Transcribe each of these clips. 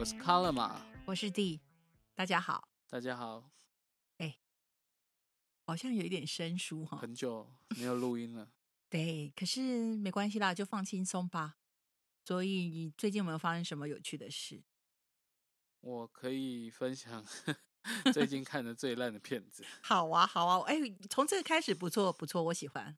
我是 Colin 嘛， 我是 D， 大家好。 大家好， 好像有一点生疏哈。 很久没有录音了。 对，可是没关系啦，就放轻松吧。所以你最近有没有发生什么有趣的事？ 我可以分享最近看的最烂的片子， 好啊，好啊，从这个开始不错不错，我喜欢。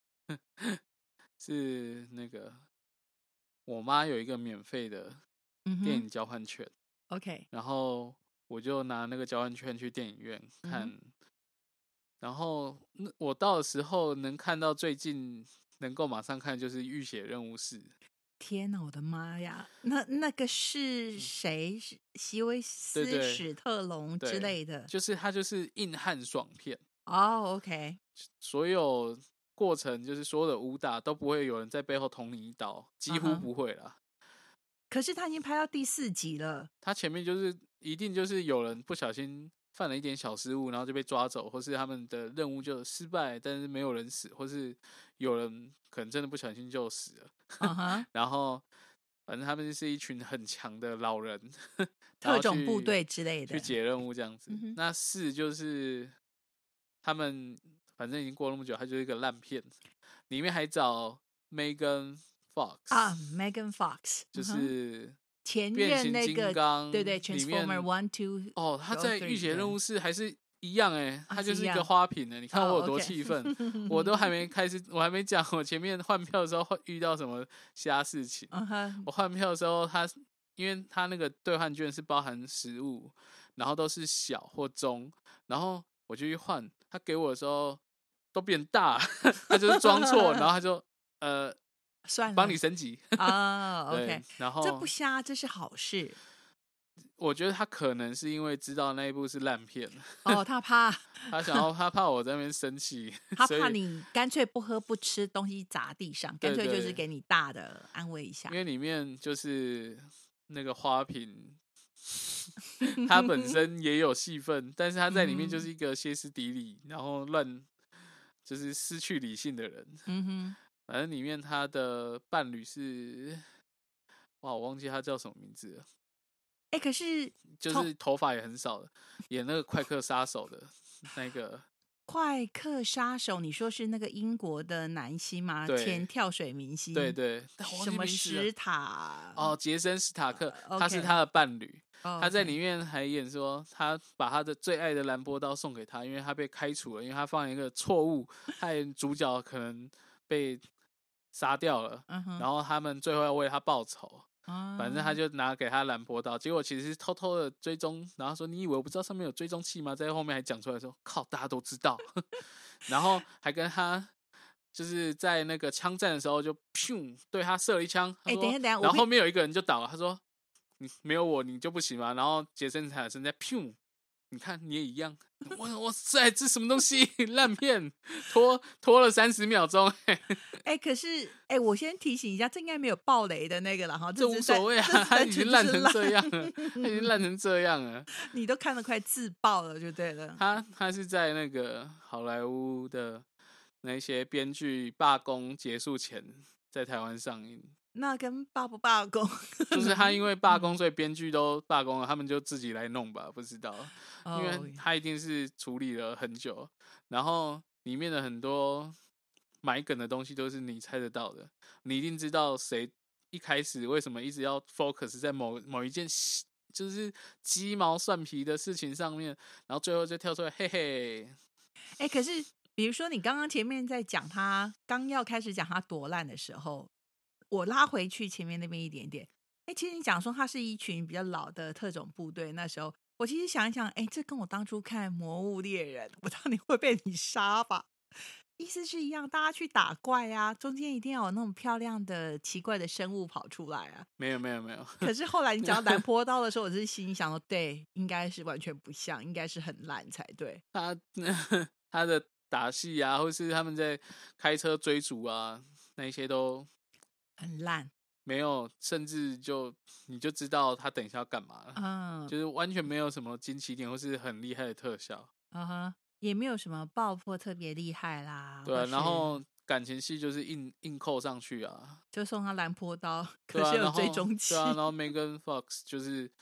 是那个我妈有一个免费的电影交换券， OK， 然后我就拿那个交换券去电影院看，然后我到的时候能看到最近能够马上看就是《浴血任务4》。 天哪，我的妈呀！那个是谁？是席维斯对对史特龙之类的？ 就是它就是硬汉爽片， 哦，OK， 所有过程就是所有的武打都不会有人在背后捅你一刀，几乎不会啦。 可是他已经拍到第4集了。 他前面就是一定就是有人不小心犯了一点小失误，然后就被抓走，或是他们的任务就失败，但是没有人死，或是有人可能真的不小心就死了。然后反正他们是一群很强的老人， 特种部队之类的去解任务这样子。那4就是他们反正已经过了那么久，它就是一个烂片，里面还找 Megan Fox 啊，Megan Fox 就是前变形任那个金刚对对里面 ，Transformer 1、2 哦，他在《浴血任务4》还是一样他就是一个花瓶你看我有多气愤，我都还没开始，我还没讲我前面换票的时候遇到什么瞎事情。我换票的时候，因为他那个兑换券是包含食物，然后都是小或中，然后我就去换，他给我的时候都变大，他就是装错，然后他就算了， 帮你升级啊，OK， 然后这不瞎，这是好事。 我觉得他可能是因为知道那一部是烂片， 他怕他怕我在那边生气， 他怕你干脆不喝不吃，东西砸地上，干脆就是给你大的安慰一下。 因为里面就是那个花瓶，他本身也有戏份，但是他在里面就是一个歇斯底里，然后就是失去理性的人。反正里面他的伴侣是，哇，我忘记他叫什么名字了。 可是就是头发也很少的，演那个快客杀手的那个。 快客杀手，你说是那个英国的男星吗？前跳水明星。 对对， 什么史塔？ 杰森·史塔克，他是他的伴侣。他在里面还演说，他把他的最爱的兰波刀送给他，因为他被开除了，因为他犯了一个错误，害主角可能被杀掉了。然后他们最后要为他报仇。反正他就拿给他兰波刀，结果其实是偷偷的追踪，然后说你以为我不知道上面有追踪器吗？在后面还讲出来说靠，大家都知道。然后还跟他就是在那个枪战的时候就砰对他射了一枪。 等一下， 然后后面有一个人就倒了，他说你没有我你就不行吗？然后杰森·坦森在砰，你看你也一样。哇塞，这什么东西烂片，拖了30秒钟。 可是我先提醒一下，这应该没有爆雷的那个了哈， 这无所谓啊，他已经烂成这样了，他已经烂成这样了， 你都看得快自爆了就对了。 他是在那个好莱坞的那些编剧罢工结束前在台湾上映。 那跟罢不罢工就是他因为罢工，所以编剧都罢工了，他们就自己来弄吧，不知道。因为他一定是处理了很久，然后里面的很多埋梗的东西都是你猜得到的，你一定知道谁一开始为什么一直要 focus 在某一件就是鸡毛蒜皮的事情上面，然后最后就跳出来嘿嘿。 可是比如说你刚刚前面在讲他刚要开始讲他多烂的时候，我拉回去前面那边一点点。其实你讲说他是一群比较老的特种部队，那时候我其实想一想，这跟我当初看《魔物猎人》，我当年会被你杀吧，意思是一样，大家去打怪啊，中间一定要有那种漂亮的奇怪的生物跑出来啊。 没有。 可是后来你讲到蓝坡刀的时候，我是心里想说，对，应该是完全不像，应该是很烂才对。 他的打戏啊，或是他们在开车追逐啊，那些都很烂， 没有，甚至你就知道他等一下要干嘛了。就是完全没有什么惊奇点或是很厉害的特效。 也没有什么爆破特别厉害啦。 对啊，然后感情戏就是硬扣上去啊， 就送他蓝坡刀，可是有追踪器。 对啊，然后 Megan Fox 就是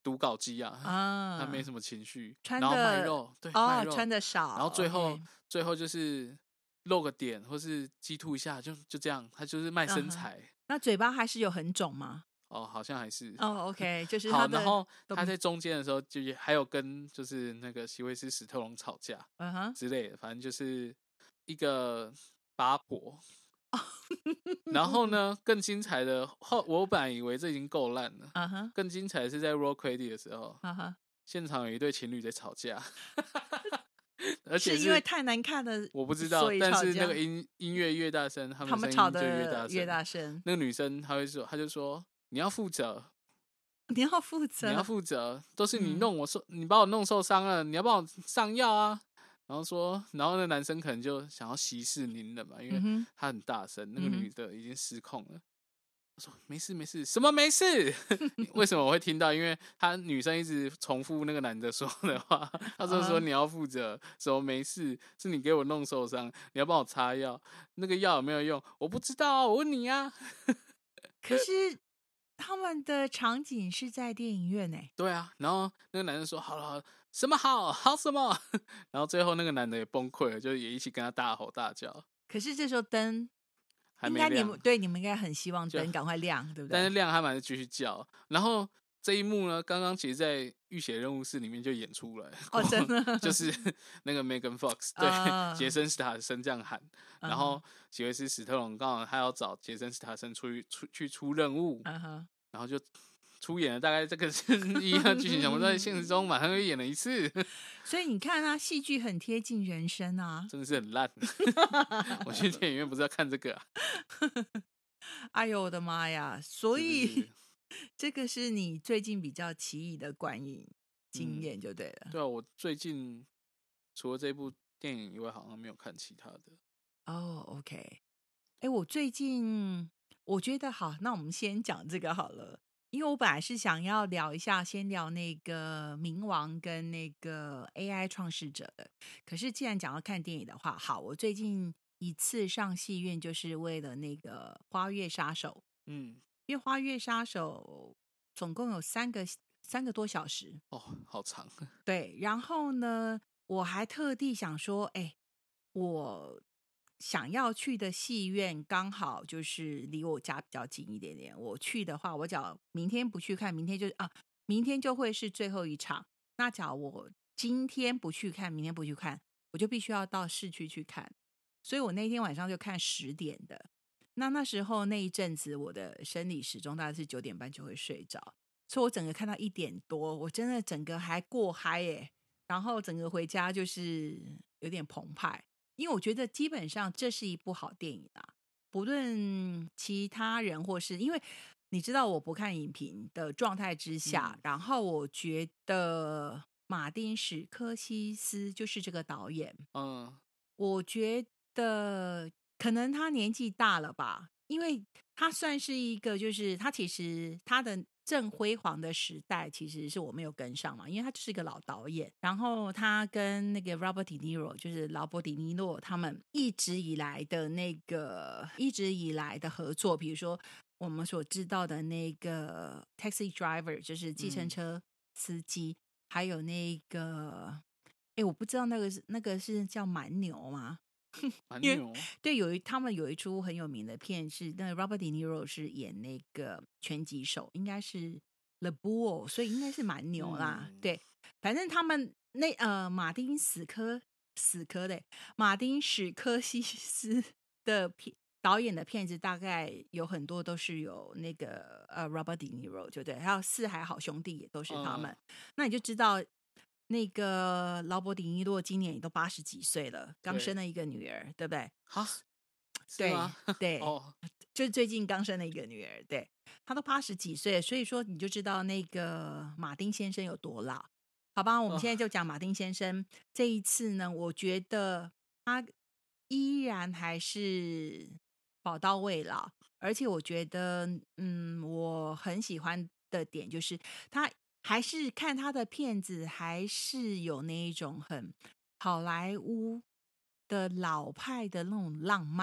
读稿机啊，他没什么情绪，然后卖肉，对，卖肉穿的少， 然后最后就是露个点或是激突一下，就这样，他就是卖身材。 那嘴巴还是有很肿吗？ 哦，好像还是。 OK， 就是好，然后他在中间的时候，就也还有跟就是那个席维斯·史特龙吵架，之类的，反正就是一个八婆。然后呢，更精彩的我本来以为这已经够烂了，更精彩的是在 Roll Credit 的时候，现场有一对情侣在吵架，而且是因为太难看了， 我不知道，但是那个音乐越大声，他们吵得越大声。那个女生她就说你要负责， 你要负责， 都是你弄我你把我弄受伤了，你要帮我上药啊。然后那男生可能就想要息事宁人嘛，因为他很大声，那个女的已经失控了。我说没事，什么没事？为什么我会听到？因为女生一直重复那个男的说的话，他说你要负责，什么没事，是你给我弄受伤，你要帮我擦药，那个药有没有用？我不知道，我问你啊。 可是他们的场景是在电影院欸。 对啊，然后那个男生说好了，什么好什么？然后最后那个男的也崩溃了，就也一起跟他大吼大叫。 可是这时候灯还没亮， 你们应该很希望灯赶快亮，对不对？ 但是亮他们还是继续叫。然后这一幕呢，刚刚其实在《浴血任务室》里面就演出了。 真的就是那个 Megan Fox 对杰森·斯塔森这样喊，然后席维斯·史特龙刚好他要找杰森·斯塔森去出任务，然后就出演了大概这个一样剧情，想不到在现实中马上就演了一次。 所以你看啊，戏剧很贴近人生啊， 真的是很烂。我去电影院不是要看这个啊。 哎呦我的妈呀！所以这个是你最近比较奇异的观影经验就对了。 对啊，我最近除了这部电影以外，好像没有看其他的。 OK。我最近我觉得好，那我们先讲这个好了。因为我本来是想要聊一下，先聊那个冥王跟那个 AI 创世者的。可是既然讲要看电影的话，好，我最近一次上戏院就是为了那个《花月杀手》。因为《花月杀手》总共有三个多小时哦，好长。 对，然后呢，我还特地想说，我想要去的戏院刚好就是离我家比较近一点点。我去的话，我只要明天不去看，明天就会是最后一场。那假如我今天不去看，明天不去看，我就必须要到市区去看。所以我那天晚上就看10点的。那时候那一阵子，我的生理时钟大概是9点半就会睡着，所以我整个看到1点多，我真的整个还过嗨耶。然后整个回家就是有点澎湃。因为我觉得基本上这是一部好电影啊，不论其他人或是因为你知道我不看影评的状态之下，然后我觉得马丁·史科西斯就是这个导演，我觉得可能他年纪大了吧，因为他算是一个就是他其实他的正辉煌的时代其实是我没有跟上嘛，因为他就是一个老导演。然后他跟那个 Robert De Niro 就是劳勃·迪尼洛他们一直以来的合作，比如说我们所知道的那个 Taxi Driver 就是计程车司机，还有那个我不知道那个是叫蛮牛吗？ 蛮牛。 对，他们有一出很有名的片是那个 Robert De Niro 是演那个拳击手，应该是 The Bull， 所以应该是蛮牛啦。对，反正他们马丁史科西斯的导演的片子大概有很多都是有那个Robert De Niro， 对不对？还有四海好兄弟也都是他们。那你就知道那个劳勃·迪尼洛今年也都80几岁了，刚生了一个女儿，对不对？对，就是最近刚生了一个女儿，对，他都80几岁，所以说你就知道那个马丁先生有多老，好吧？我们现在就讲马丁先生这一次呢，我觉得他依然还是宝刀未老，而且我觉得，我很喜欢的点就是他。还是看他的片子，还是有那一种很好莱坞的老派的那种浪漫。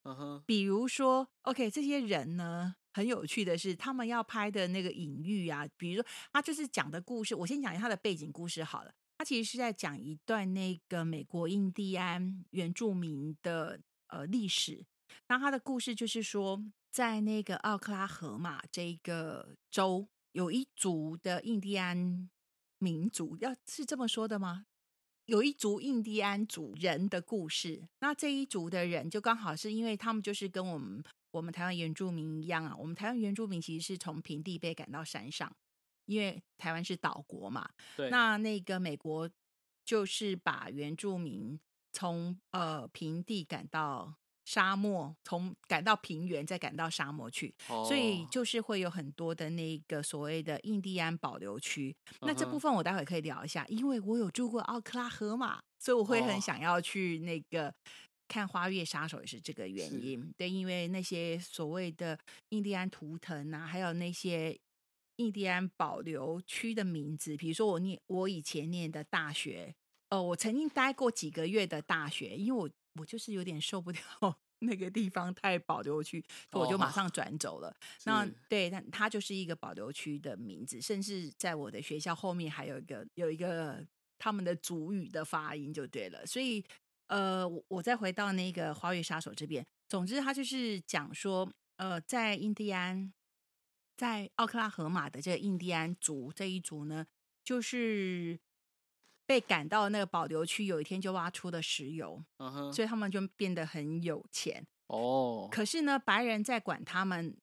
比如说 OK 这些人呢很有趣的是他们要拍的那个隐喻啊，比如说他就是讲的故事，我先讲一下他的背景故事好了。他其实是在讲一段那个美国印第安原住民的历史。那他的故事就是说，在那个奥克拉荷马这个州，有一族的印第安民族，是这么说的吗？有一族印第安族人的故事。那这一族的人就刚好是因为他们就是跟我们台湾原住民一样啊，我们台湾原住民其实是从平地被赶到山上，因为台湾是岛国嘛。 对， 那个美国就是把原住民从平地赶到沙漠，赶到平原，再赶到沙漠去，所以就是会有很多的那个所谓的印第安保留区。那这部分我待会可以聊一下，因为我有住过奥克拉荷马，所以我会很想要去那个看花月杀手，也是这个原因。对，因为那些所谓的印第安图腾啊，还有那些印第安保留区的名字，比如说我以前念的大学，我曾经待过几个月的大学，因为我就是有点受不了那个地方太保留区，我就马上转走了。那对，它就是一个保留区的名字，甚至在我的学校后面还有一个他们的族语的发音就对了。所以我再回到那个花月杀手这边，总之他就是讲说在在奥克拉荷马的这个印第安族这一族呢，就是被赶到那个保留区，有一天就挖出了石油，所以他们就变得很有钱。可是呢，白人在管他们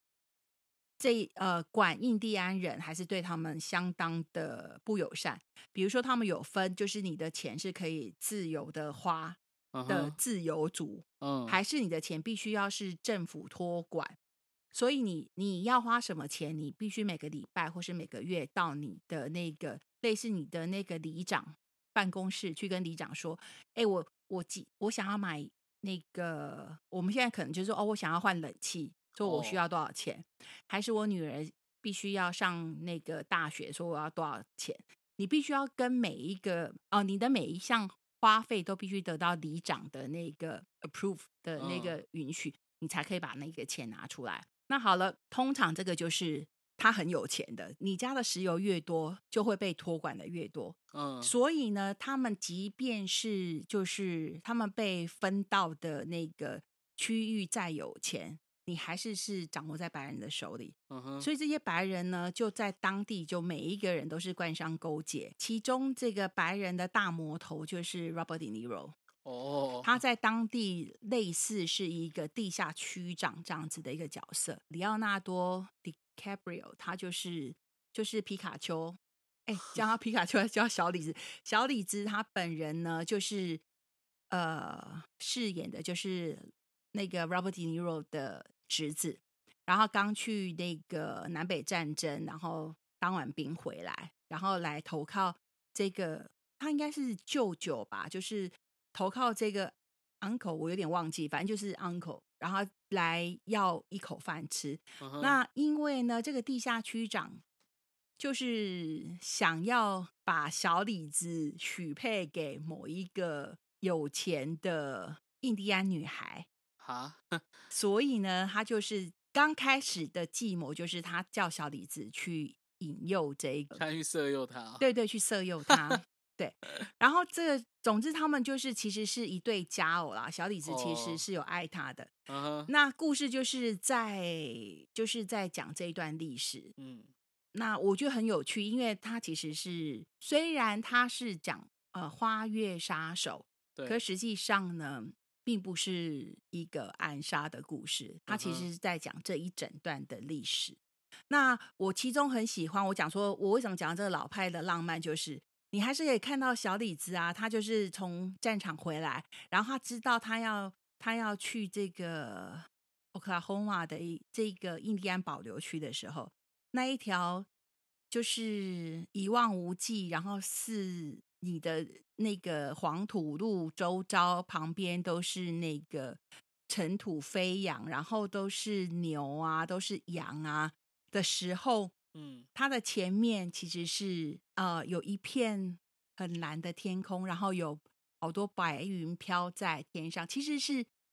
管印第安人，还是对他们相当的不友善。比如说，他们有分，就是你的钱是可以自由的花的自由族，还是你的钱必须要是政府托管。所以你要花什么钱，你必须每个礼拜或是每个月到你的那个类似你的那个里长办公室去跟里长说，我想要买那个，我们现在可能就是说我想要换冷气，说我需要多少钱，还是我女儿必须要上那个大学，说我要多少钱，你必须要跟每一个你的每一项花费都必须得到里长的那个 approve 的那个允许，你才可以把那个钱拿出来。那好了，通常这个就是他很有钱的，你家的石油越多，就会被托管的越多。所以呢，他们即便是就是他们被分到的那个区域再有钱，你还是掌握在白人的手里。所以这些白人呢，就在当地就每一个人都是官商勾结，其中这个白人的大魔头就是 Robert De Niro。他在当地类似是一个地下区长这样子的一个角色。里奥纳多·迪卡普里奥他就是皮卡丘，叫他皮卡丘叫小李子。小李子他本人呢，就是饰演的就是那个 Robert De Niro 的侄子，然后刚去那个南北战争，然后当完兵回来，然后来投靠这个他应该是舅舅吧，就是投靠这个 uncle， 我有点忘记，反正就是 uncle， 然后来要一口饭吃。那因为呢，这个地下区长就是想要把小李子许配给某一个有钱的印第安女孩，所以呢，他就是刚开始的计谋，就是他叫小李子去引诱这个， 去色诱他， 对，去色诱他。对，然后总之他们就是其实是一对佳偶啦。小李子其实是有爱他的。那故事就是在讲这一段历史。那我觉得很有趣，因为他其实是虽然他是讲花月杀手，可实际上呢，并不是一个暗杀的故事，他其实是在讲这一整段的历史。那我其中很喜欢，我讲说我为什么讲这个老派的浪漫，就是你还是可以看到小李子啊，他就是从战场回来，然后他知道他要去这个 Oklahoma 的这个印第安保留区的时候，那一条就是一望无际，然后是你的那个黄土路周遭旁边都是那个尘土飞扬，然后都是牛啊，都是羊啊的时候，它的前面其实是有一片很蓝的天空，然后有好多白云飘在天上，其实是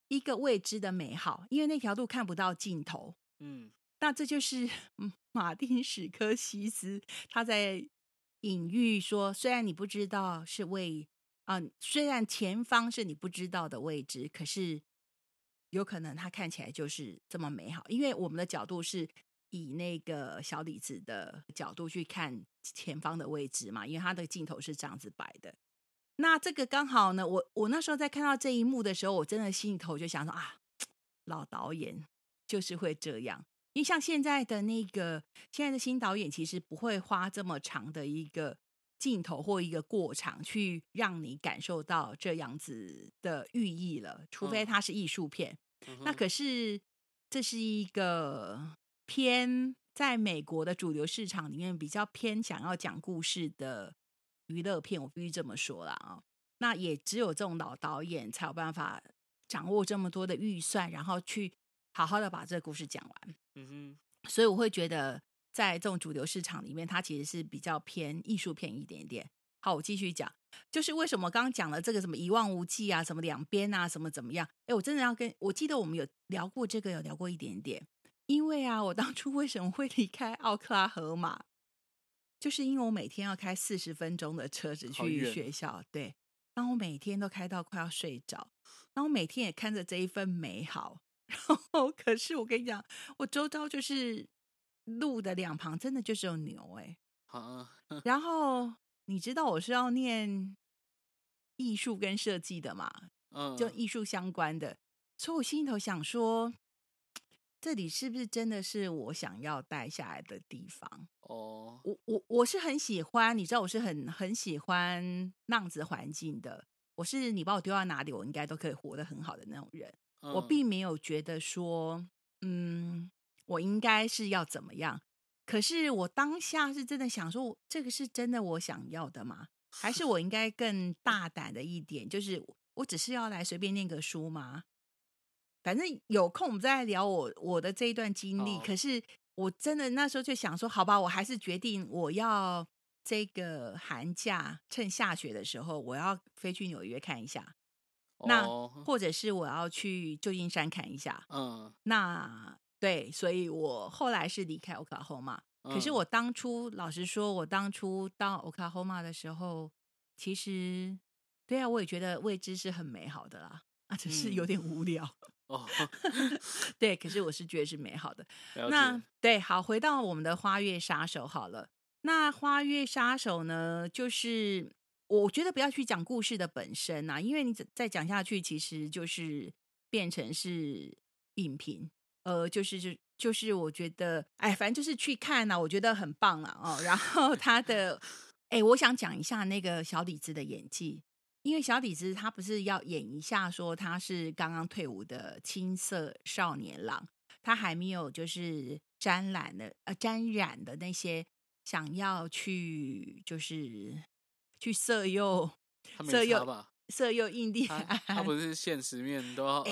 一个未知的美好，因为那条路看不到尽头。那这就是马丁史柯西斯他在隐喻说，虽然你不知道是虽然前方是你不知道的未知，可是有可能它看起来就是这么美好，因为我们的角度是以那个小李子的角度去看前方的未知嘛，因为它的镜头是这样子摆的。那这个刚好呢，我那时候在看到这一幕的时候，我真的心里头就想说啊，老导演就是会这样。因为像现在的新导演，其实不会花这么长的一个镜头或一个过场去让你感受到这样子的寓意了，除非它是艺术片。那可是这是一个偏在美国的主流市场里面比较偏想要讲故事的娱乐片，我必须这么说啦啊。那也只有这种老导演才有办法掌握这么多的预算，然后去好好的把这个故事讲完。所以我会觉得在这种主流市场里面，它其实是比较偏艺术片一点点。好，我继续讲，就是为什么刚刚讲了这个什么一望无际啊，什么两边啊，什么怎么样？我真的我记得我们有聊过这个，有聊过一点点。因为啊，我当初为什么会离开奥克拉荷马，就是因为我每天要开40分钟的车子去学校，对，然后我每天都开到快要睡着，然后每天也看着这一份美好。然后可是我跟你讲，我周遭就是路的两旁真的就是有牛然后你知道我是要念艺术跟设计的嘛，就艺术相关的，所以我心里头想说，这里是不是真的是我想要待下来的地方？我是很喜欢，你知道我是很喜欢那样子的环境的。你把我丢到哪里，我应该都可以活得很好的那种人。我并没有觉得说，我应该是要怎么样。可是我当下是真的想说，这个是真的我想要的吗？还是我应该更大胆的一点，就是我只是要来随便念个书吗？反正有空我们再来聊我的这一段经历。可是我真的那时候就想说，好吧，我还是决定我要这个寒假趁下雪的时候，我要飞去纽约看一下。那或者是我要去旧金山看一下。那对，所以我后来是离开 Oklahoma。可是我当初老实说，我当初到 Oklahoma 的时候，其实对啊，我也觉得未知是很美好的啦，只是有点无聊。对，可是我是觉得是美好的。那对，好，回到我们的花月杀手好了。那花月杀手呢，就是我觉得不要去讲故事的本身因为你再讲下去，其实就是变成是影评。就是我觉得，反正就是去看我觉得很棒了然后他的，我想讲一下那个小李子的演技。因为小李子他不是要演一下说他是刚刚退伍的青涩少年郎，他还没有就是沾染的那些想要去就是去色诱印第安， 他不是现实面都要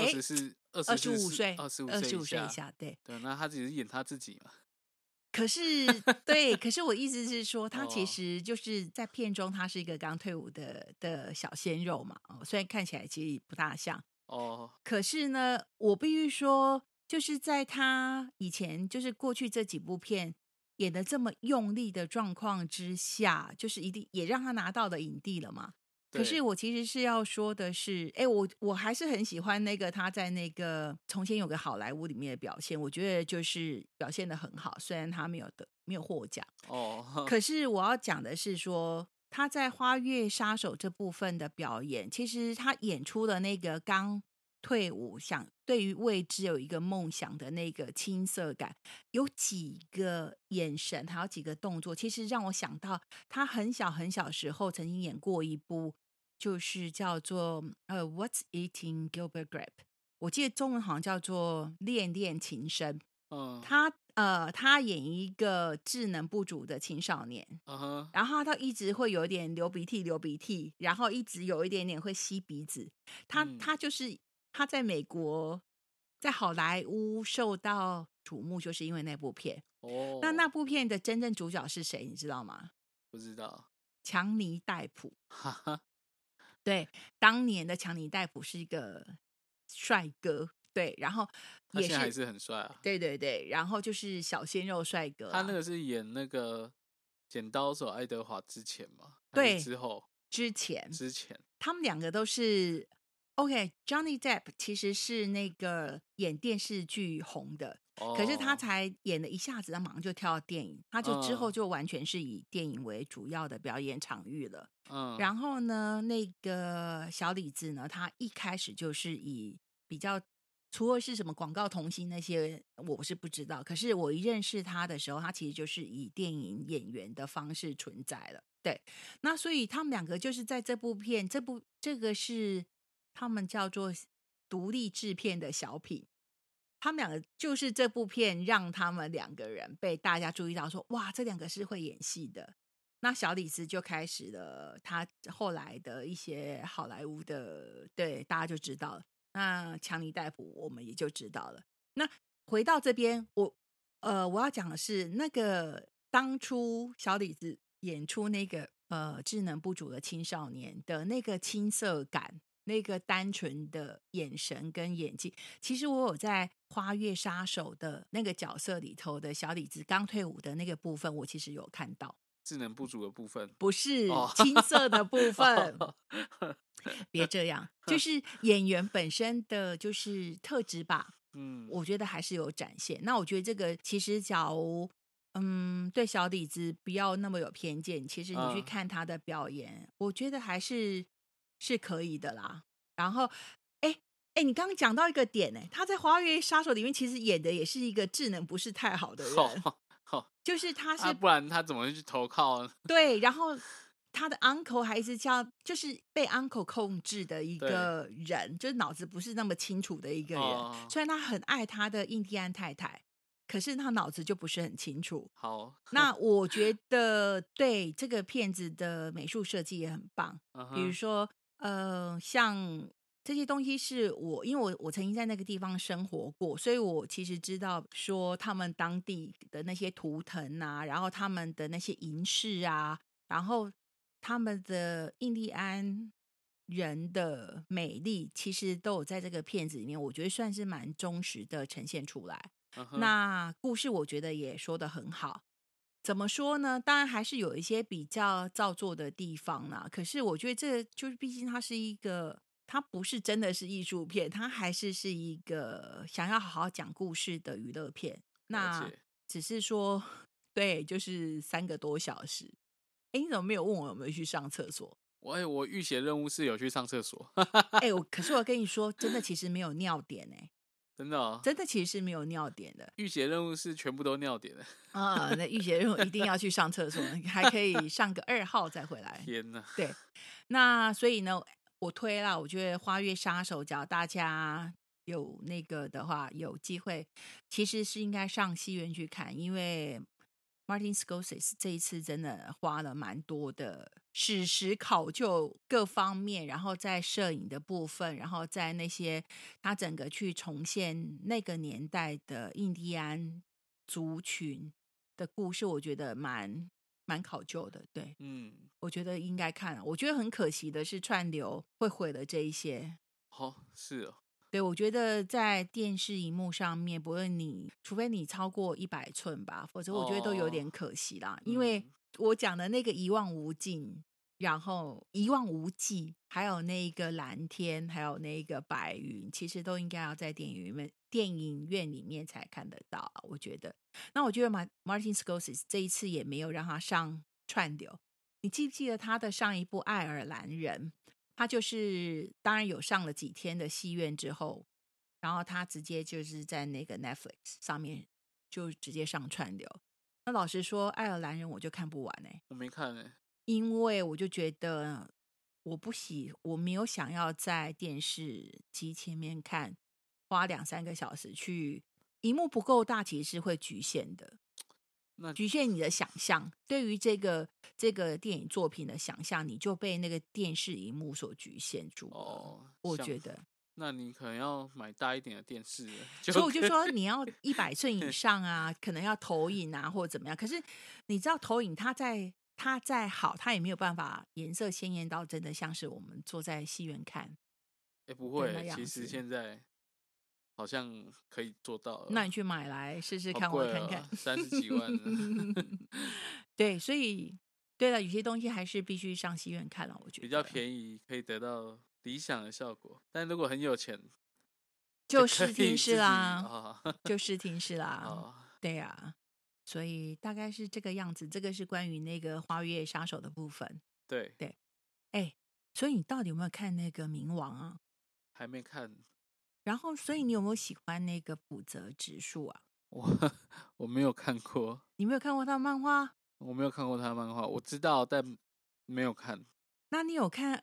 25岁以下，对， 那他只是演他自己嘛。 可是对，可是我意思是说，他其实就是在片中，他是一个刚退伍的小鲜肉嘛。虽然看起来其实不大像可是呢，我必须说，就是在他以前就是过去这几部片演的这么用力的状况之下，就是一定也让他拿到了影帝了嘛。可是我其实是要说的是，我还是很喜欢那个他在那个从前有个好莱坞里面的表现，我觉得就是表现得很好，虽然他没有获奖可是我要讲的是说，他在花月杀手这部分的表演，其实他演出了那个刚退伍想对于未知有一个梦想的那个青涩感，有几个眼神还有几个动作，其实让我想到他很小很小时候曾经演过一部就是叫做What's Eating Gilbert Grape， 我记得中文好像叫做恋恋情深。他演一个智能不足的青少年然后他一直会有一点流鼻涕，然后一直有一点点会吸鼻子。他就是他在美国在好莱坞受到瞩目，就是因为那部片那部片的真正主角是谁你知道吗？ 不知道。 强尼戴普对，当年的强尼戴普是一个帅哥，对，然后也他现在还是很帅啊。 对对对，然后就是小鲜肉帅哥、啊。 他那个是演那个剪刀手爱德华之前吗？还是对， 之后？ 之前他们两个都是 OK。Johnny Depp 其实是那个演电视剧红的，可是他才演了一下子，他马上就跳到电影，他就之后就完全是以电影为主要的表演场域了。然后呢，那个小李子呢，他一开始就是以比较。除了是什么广告童星那些我是不知道，可是我一认识他的时候，他其实就是以电影演员的方式存在了。对，那所以他们两个就是在这部片，这个是他们叫做独立制片的小品，他们两个就是这部片让他们两个人被大家注意到说，哇，这两个是会演戏的。那小李子就开始了他后来的一些好莱坞的，对，大家就知道了。那强尼戴普我们也就知道了。那回到这边，我要讲的是那个当初小李子演出那个智能不足的青少年的那个青涩感，那个单纯的眼神跟演技，其实我有在花月杀手的那个角色里头的小李子刚退伍的那个部分，我其实有看到智能不足的部分， 不是青涩的部分。别这样，就是演员本身的就是特质吧。我觉得还是有展现。那我觉得这个其实假如对小李子不要那么有偏见，其实你去看他的表演，我觉得还是可以的啦。然后你刚刚讲到一个点他在《花月杀手》里面其实演的也是一个智能不是太好的人。就是他是不然他怎么会去投靠呢？ 对，然后他的 uncle 还是叫就是被 uncle 控制的一个人，就是脑子不是那么清楚的一个人。虽然他很爱他的印第安太太，可是他脑子就不是很清楚。 好， 那我觉得对这个片子的美术设计也很棒。比如说像这些东西是因为我曾经在那个地方生活过，所以我其实知道说他们当地的那些图腾啊，然后他们的那些银饰啊，然后他们的印第安人的美丽，其实都有在这个片子里面，我觉得算是蛮忠实的呈现出来。那故事我觉得也说得很好。怎么说呢？当然还是有一些比较造作的地方啦。可是我觉得这就是毕竟它是一个，它不是真的是艺术片，它还是一个想要好好讲故事的娱乐片。那只是说，对，就是3个多小时。你怎么没有问我有没有去上厕所？ 我浴血任务是有去上厕所。 可是我跟你说，真的其实没有尿点真的真的其实是没有尿点的。 浴血任务是全部都尿点的那浴血任务一定要去上厕所，还可以上个2号再回来。 天哪！ 对，那所以呢，我推了，我觉得《花月杀手》只要大家有那个的话，有机会其实是应该上戏院去看，因为Martin Scorsese 这一次真的花了蛮多的史实考究各方面，然后在摄影的部分，然后在那些他整个去重现那个年代的印第安族群的故事，我觉得蛮考究的。对，我觉得应该看。我觉得很可惜的是串流会毁了这一些。 是哦。 对，我觉得在电视荧幕上面，不论除非你超过100寸吧，否则我觉得都有点可惜啦。因为我讲的那个一望无尽，然后一望无际，还有那个蓝天，还有那个白云，其实都应该要在电影院里面才看得到。我觉得，那我觉得Martin Scorsese 这一次也没有让他上串流。你记不记得他的上一部《爱尔兰人》？他就是当然有上了几天的戏院之后，然后他直接就是在那个 Netflix 上面就直接上串流。那老实说，爱尔兰人我就看不完我没看因为我就觉得我没有想要在电视机前面看，花2-3个小时去，荧幕不够大，其实是会局限的。局限你的想象，对于这个电影作品的想象，你就被那个电视荧幕所局限住了。我觉得， 那你可能要买大一点的电视了。 所以我就说你要100寸以上啊，可能要投影啊，或者怎么样。可是你知道投影它再好，它也没有办法颜色鲜艳到真的像是我们坐在戏院看不会，其实现在好像可以做到了。 那你去买来试试看，我看看 ，30几万了。 对，所以对了，有些东西还是必须上戏院看了，我觉得比较便宜，可以得到理想的效果。但如果很有钱， 就视听室啦，就视听室啦。 哦， 对呀，所以大概是这个样子。这个是关于那个花月杀手的部分。 对对，哎，所以你到底有没有看那个冥王啊？ 还没看。 然后，所以你有没有喜欢那个浦泽直树啊？ 我没有看过。 你没有看过他的漫画？ 我没有看过他的漫画，我知道，但没有看。 那你有看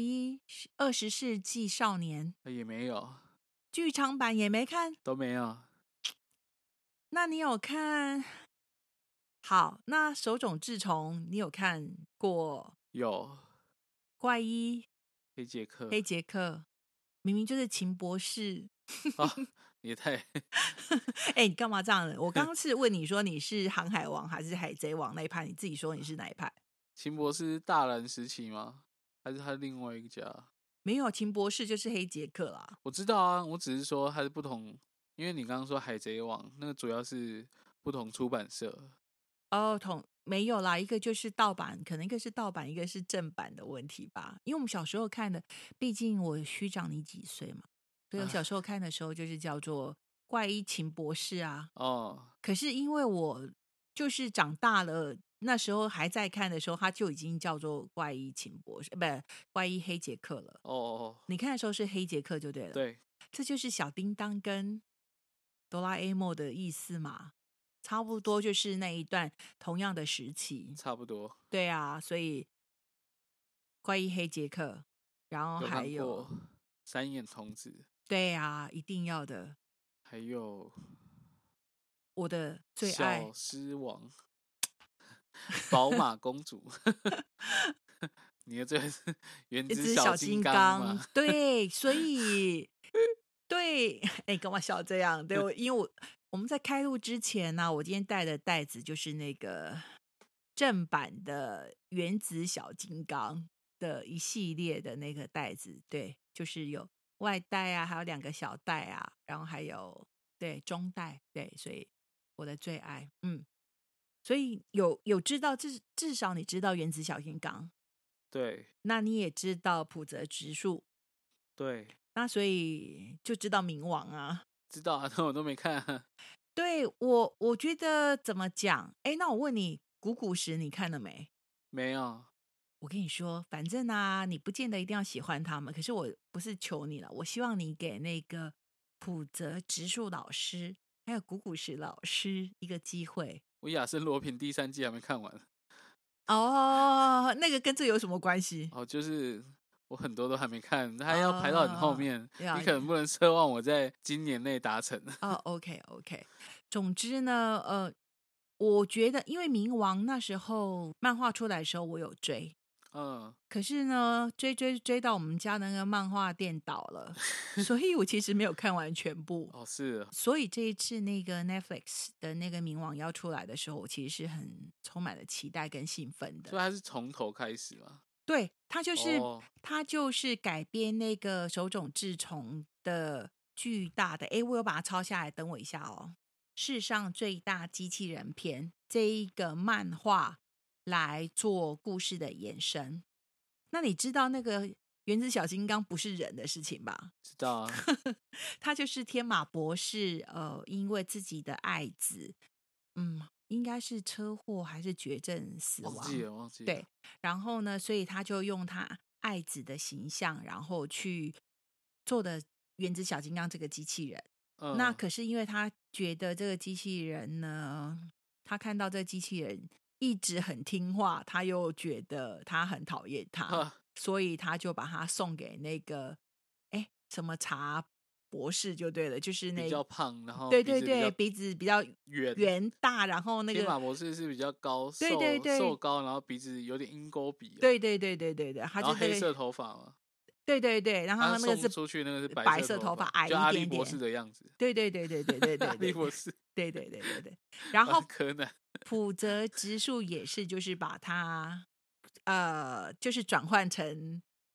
20世纪少年？ 也没有。 剧场版也没看？ 都没有。 那你有看？好，那手冢治虫你有看过？ 有。 怪医黑杰克。 黑杰克明明就是秦博士。 也太你干嘛这样的？我刚刚是问你说你是航海王还是海贼王那一派，你自己说你是哪一派？ 秦博士大蓝时期吗？还是他另外一个家？ 没有，秦博士就是黑杰克啦。 我知道啊，我只是说它是不同，因为你刚刚说海贼王那个主要是不同出版社。 没有啦，一个就是盗版，可能一个是盗版，一个是正版的问题吧。因为我们小时候看的，毕竟我虚长你几岁嘛，所以我小时候看的时候就是叫做怪医秦博士啊。可是因为我就是长大了，那时候还在看的时候，他就已经叫做怪医秦博士，不，怪医黑杰克了。你看的时候是黑杰克就对了。 对， 这就是小叮当跟哆啦 A 梦的意思嘛。差不多就是那一段同样的时期， 差不多。 对啊，所以怪医黑杰克，然后还有三眼童子， 对啊，一定要的， 还有我的最爱小狮王，宝马公主。你的最爱是原子小金刚吗？ 对，所以对，干嘛笑这样？对，因为我们在开录之前呢，我今天带的袋子就是那个正版的原子小金刚的一系列的那个袋子，对，就是有外带啊，还有2个小袋啊，然后还有对中袋，对，所以我的最爱，所以有知道至少你知道原子小金刚， 对， 那你也知道浦泽直树， 对， 那所以就知道冥王啊。 知道啊，但我都没看啊。 对，我觉得怎么讲？那我问你，古古时你看了没？ 没有。 我跟你说，反正啊，你不见得一定要喜欢他们，可是我不是求你了，我希望你给那个浦泽直树老师还有古古时老师一个机会。 我亚森罗平第3季还没看完。 那个跟这有什么关系？ 就是我很多都还没看，他要排到很后面，你可能不能奢望我在今年内达成。 OK， 总之呢，我觉得因为冥王那时候漫画出来的时候，我有追。可是呢，追到我们家那个漫画店倒了，所以我其实没有看完全部。 是。 所以这一次那个 Netflix 的那个冥王要出来的时候，我其实是很充满了期待跟兴奋的。 所以它是从头开始吗？ 对，它就是改编那个手冢治虫的巨大的，我有把它抄下来，等我一下哦。世上最大机器人篇这一个漫画来做故事的延伸。那你知道那个原子小金刚不是人的事情吧？ 知道啊。 他就是天马博士，因为自己的爱子，应该是车祸还是绝症死亡， 忘记了。 对，然后呢，所以他就用他爱子的形象，然后去做的原子小金刚这个机器人。那可是因为他觉得这个机器人呢，他看到这个机器人一直很听话，他又觉得他很讨厌他，所以他就把他送给那个什么茶博士就对了，就是那比较胖，然后对，鼻子比较圆大，然后那个天马博士是比较高， 对瘦高，然后鼻子有点鹰钩鼻。 对，他就然后黑色头发嘛。 对，然后那个是出去那个是白色头发，矮一点点， 阿笠博士的样子。 对， 阿笠博士。 对。然后柯南浦泽直树也是，就是把它就是转换成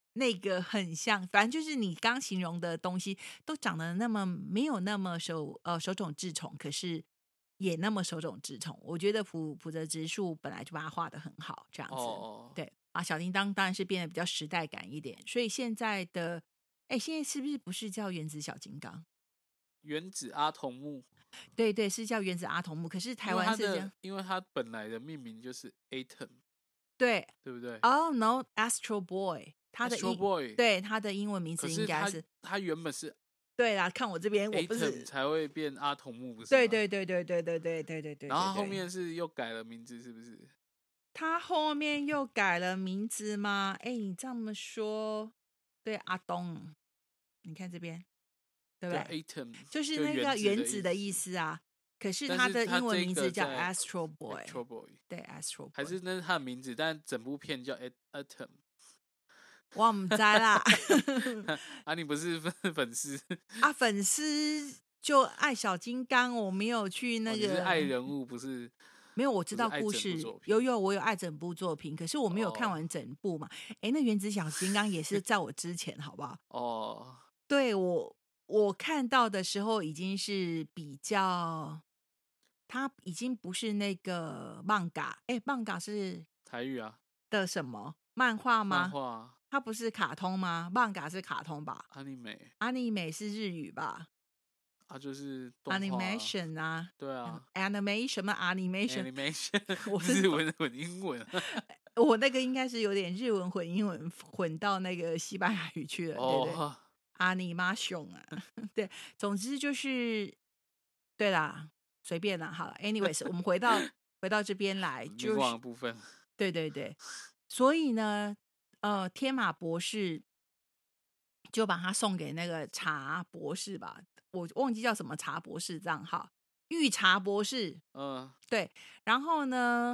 那个很像，反正就是你刚形容的东西都长得那么没有那么手冢治虫，可是也那么手冢治虫。我觉得浦泽直树本来就把它画得很好，这样子。对啊，小叮当当然是变得比较时代感一点，所以现在的现在是不是叫原子小金刚？ 原子阿童木， 对对，是叫原子阿童木，可是台湾是这样， 因为它本来的命名就是 Atom， 对对不对 ？No Astro Boy， 他的 Astro Boy， 对，他的英文名字应该是他原本是对啦，看我这边我不是 Atom 才会变阿童木，不是吗？ 对对对对对对对对对对。 然后后面是又改了名字，是不是？ 他后面又改了名字吗？你这么说，对，阿东，你看这边，对不对？ Atom 就是那个原子的意思啊。可是他的英文名字叫 Astro Boy， 对 Astro Boy， 还是那是他的名字，但整部片叫 Atom。 我不知道啦。 啊，你不是粉丝啊？粉丝就爱小金刚，我没有去那个。 你是爱人物不是？ 没有，我知道故事，我有爱整部作品，可是我没有看完整部嘛。那原子小金刚也是在我之前，好不好？对，我看到的时候已经是比较，它已经不是那个漫画，漫画是台语啊的什么漫画吗？ 漫画， 它不是卡通吗？漫画是卡通吧？anime 是日语吧？ 就是动画 animation 啊， 对啊 ，animation 什么 animation， 我是日文混英文， 我那个应该是有点日文混英文混到那个西班牙语去了，对对，animation 啊，对，总之就是对啦，随便啦，好了 ，anyways， 我们回到这边来，就是部分， 对对对，所以呢，天马博士就把他送给那个茶博士吧。我忘记叫什么茶博士账号，御茶博士，对，然后呢，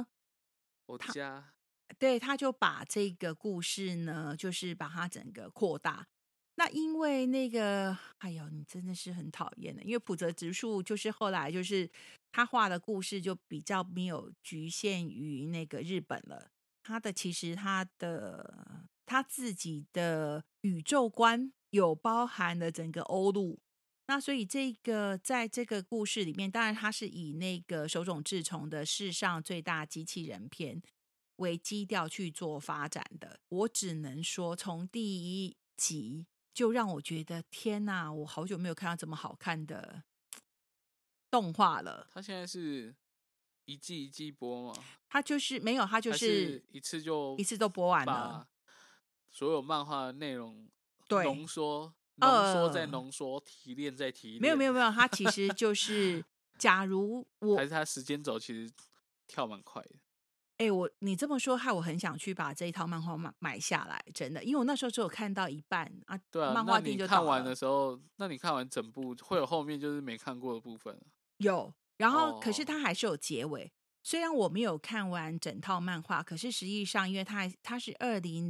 他就把这个故事呢，就是把它整个扩大。那因为那个，哎呦，你真的是很讨厌的，因为浦泽直树就是后来就是他画的故事就比较没有局限于那个日本了，其实他自己的宇宙观有包含了整个欧陆。那所以在这个故事里面，当然它是以那个手冢治虫的世上最大机器人篇为基调去做发展的。我只能说，从第一集就让我觉得天哪，我好久没有看到这么好看的动画了。 它现在是一季一季播吗？ 它就是没有，它就是一次都播完了， 所有漫画的内容浓缩再浓缩，提炼再提炼。 没有，它其实就是假如还是它时间轴其实跳蛮快的。 你这么说害我很想去把这一套漫画买下来，真的，因为我那时候只有看到一半啊。 对啊， 漫画店就看完的时候，那你看完整部会有后面就是没看过的部分？ 有，然后可是它还是有结尾。虽然我没有看完整套漫画，可是实际上因为它是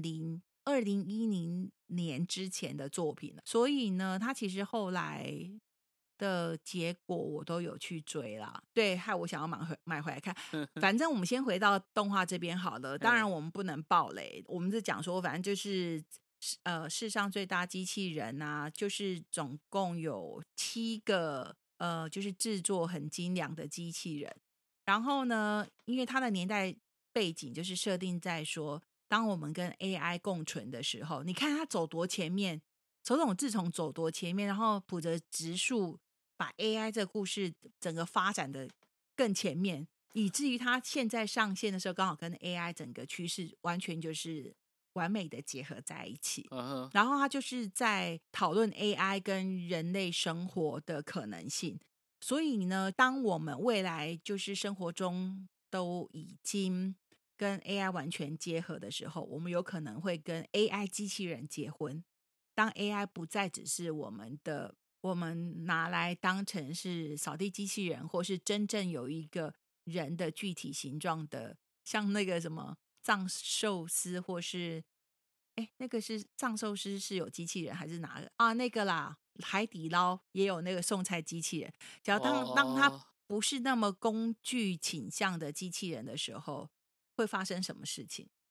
2010年之前的作品了，所以呢，它其实后来的结果我都有去追啦。对，害我想要买回来看。反正我们先回到动画这边好了。当然我们不能爆雷，我们是讲说，反正就是世上最大机器人啊，就是总共有7个就是制作很精良的机器人。然后呢，因为它的年代背景就是设定在说，当我们跟 AI 共存的时候，你看它走多前面，手冢治虫走多前面，然后浦泽直树把 AI 这个故事整个发展的更前面，以至于它现在上线的时候，刚好跟 AI 整个趋势完全就是完美的结合在一起。然后它就是在讨论 AI 跟人类生活的可能性。所以呢，当我们未来就是生活中都已经跟 AI 完全结合的时候，我们有可能会跟 AI 机器人结婚。当 AI 不再只是我们拿来当成是扫地机器人，或是真正有一个人的具体形状的，像那个什么藏寿司，或是那个是藏寿司是有机器人还是哪个啊？那个啦，海底捞也有那个送菜机器人。只要当它不是那么工具倾向的机器人的时候，会发生什么事情？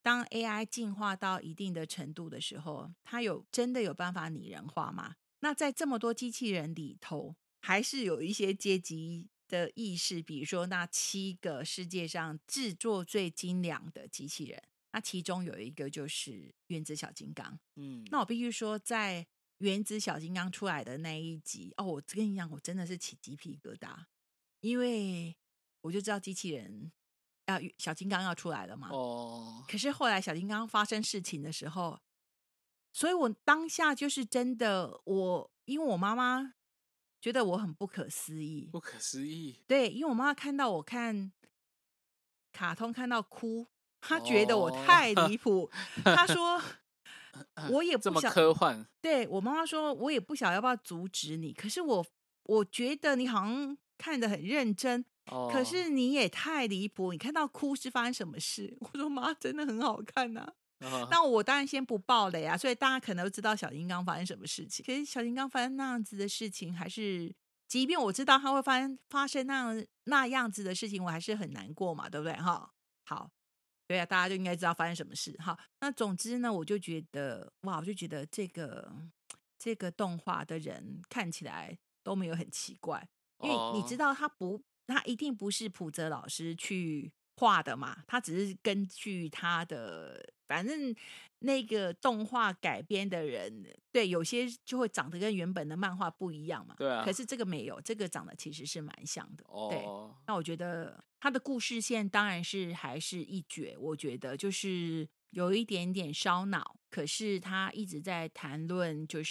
当 AI 进化到一定的程度的时候，它真的有办法拟人化吗？那在这么多机器人里头，还是有一些阶级的意识，比如说那7个世界上制作最精良的机器人，那其中有一个就是原子小金刚。那我必须说，在原子小金刚出来的那一集，我跟你讲，我真的是起鸡皮疙瘩，因为我就知道机器人小金刚要出来了嘛。可是后来小金刚发生事情的时候，所以我当下就是真的，因为我妈妈觉得我很不可思议， 不可思议。 对，因为我妈妈看到我看卡通看到哭，她觉得我太离谱，她说我也不这么科幻。 对，我妈妈说我也不晓得要不要阻止你，可是我觉得你好像看得很认真，可是你也太离谱，你看到哭是发生什么事？我说妈，真的很好看啊。那我当然先不爆雷啊，所以大家可能都知道小金刚发生什么事情。可是小金刚发生那样子的事情，还是即便我知道它会发生那样子的事情，我还是很难过嘛，对不对？哈，好，对啊，大家就应该知道发生什么事。好，那总之呢，我就觉得哇，我就觉得这个动画的人看起来都没有很奇怪，因为你知道他一定不是浦泽老师去画的嘛，他只是根据他的，反正那个动画改编的人，对，有些就会长得跟原本的漫画不一样嘛。 对啊。 可是这个没有，这个长得其实是蛮像的。对，那我觉得他的故事线当然是还是一绝，我觉得就是有一点点烧脑，可是他一直在谈论就是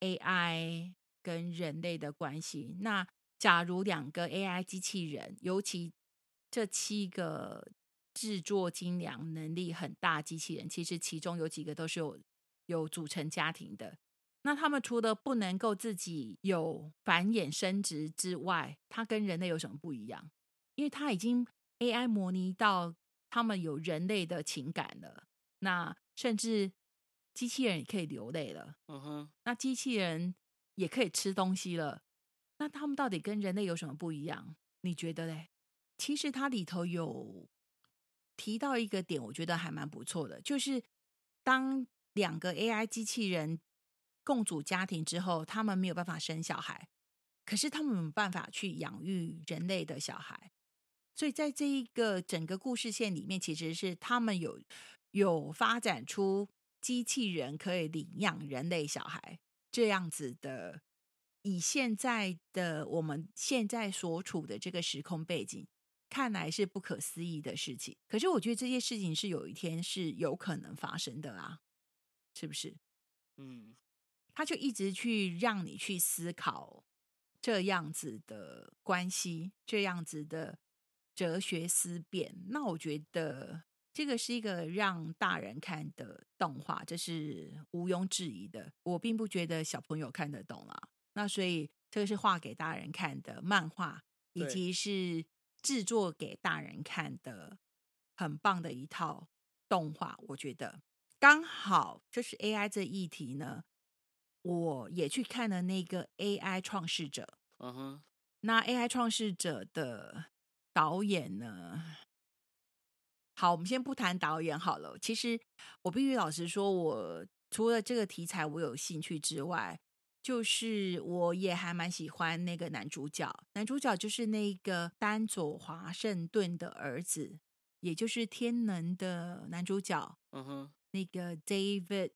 AI 跟人类的关系。那假如2个 AI 机器人，尤其这7个制作精良、能力很大机器人，其实其中有几个都是有组成家庭的。那他们除了不能够自己有繁衍生殖之外，它跟人类有什么不一样？因为它已经 AI 模拟到他们有人类的情感了，那甚至机器人也可以流泪了。那机器人也可以吃东西了。那他们到底跟人类有什么不一样？你觉得嘞？其实它里头有提到一个点，我觉得还蛮不错的，就是当2个 AI 机器人共组家庭之后，他们没有办法生小孩，可是他们有办法去养育人类的小孩。所以在这一个整个故事线里面，其实是他们有发展出机器人可以领养人类小孩这样子的。以现在的我们现在所处的这个时空背景，看来是不可思议的事情。可是我觉得这些事情是有一天是有可能发生的啊，是不是？他就一直去让你去思考这样子的关系，这样子的哲学思辨。那我觉得这个是一个让大人看的动画，这是毋庸置疑的。我并不觉得小朋友看得懂啦。那所以这个是画给大人看的漫画，以及是制作给大人看的很棒的一套动画。我觉得刚好就是 AI 这议题呢，我也去看了那个 AI 创世者。那 AI 创世者的导演呢，好，我们先不谈导演好了。其实我必须老实说，我除了这个题材我有兴趣之外，就是我也还蛮喜欢那个男主角。男主角就是那个丹佐华盛顿的儿子，也就是天能的男主角。那个 David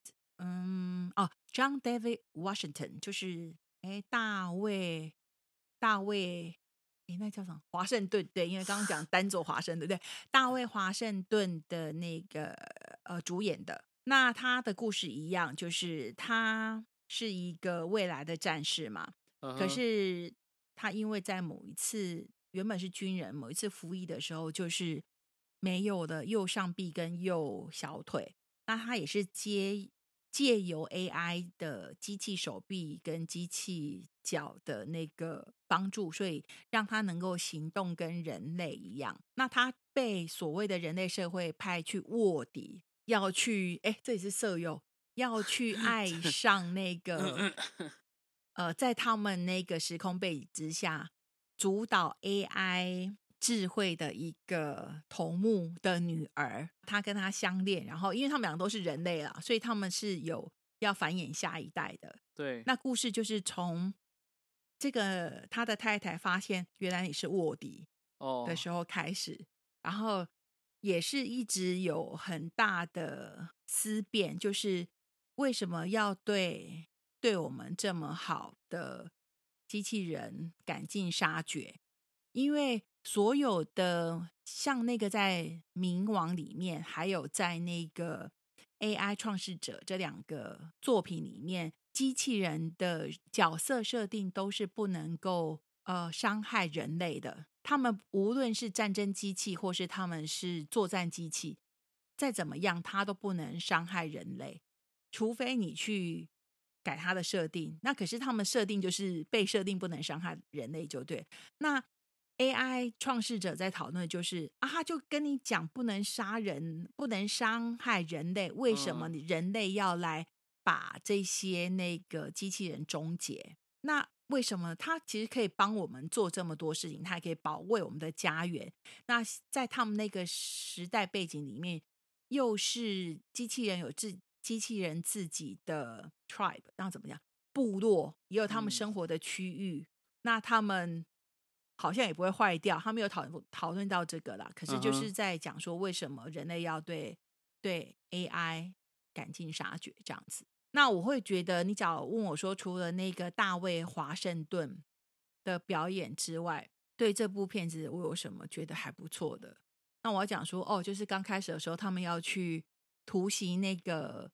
John David Washington， 就是大卫那叫什么华盛顿？对，因为刚刚讲丹佐华盛顿，对，大卫华盛顿的那个主演的。那他的故事一样，就是他是一个未来的战士嘛，可是他因为在某一次原本是军人，某一次服役的时候，就是没有了右上臂跟右小腿。那他也是借由 AI 的机器手臂跟机器脚的那个帮助，所以让他能够行动跟人类一样。那他被所谓的人类社会派去卧底，要去这也是色诱，要去爱上那个在他们那个时空背景之下主导 AI 智慧的一个头目的女儿，她跟他相恋，然后因为他们两个都是人类啦，所以他们是有要繁衍下一代的。 对， 那故事就是从这个他的太太发现原来你是卧底的时候开始，然后也是一直有很大的思辨，就是为什么要对我们这么好的机器人赶尽杀绝？因为所有的像那个在冥王里面，还有在那个 AI 创世者这两个作品里面，机器人的角色设定都是不能够伤害人类的。他们无论是战争机器，或是他们是作战机器，再怎么样，它都不能伤害人类，除非你去改它的设定。那可是他们设定就是被设定不能伤害人类，就对。那 AI 创世者在讨论就是他就跟你讲不能杀人，不能伤害人类，为什么人类要来把这些那个机器人终结？那为什么他其实可以帮我们做这么多事情，他也可以保卫我们的家园？那在他们那个时代背景里面，又是机器人有机器人自己的 tribe， 然后怎么样？部落也有他们生活的区域，那他们好像也不会坏掉。他们有讨论到这个啦，可是就是在讲说为什么人类要对 AI 赶尽杀绝这样子。那我会觉得，你假如问我说，除了那个大卫华盛顿的表演之外，对这部片子我有什么觉得还不错的？那我要讲说，就是刚开始的时候，他们要去突袭那个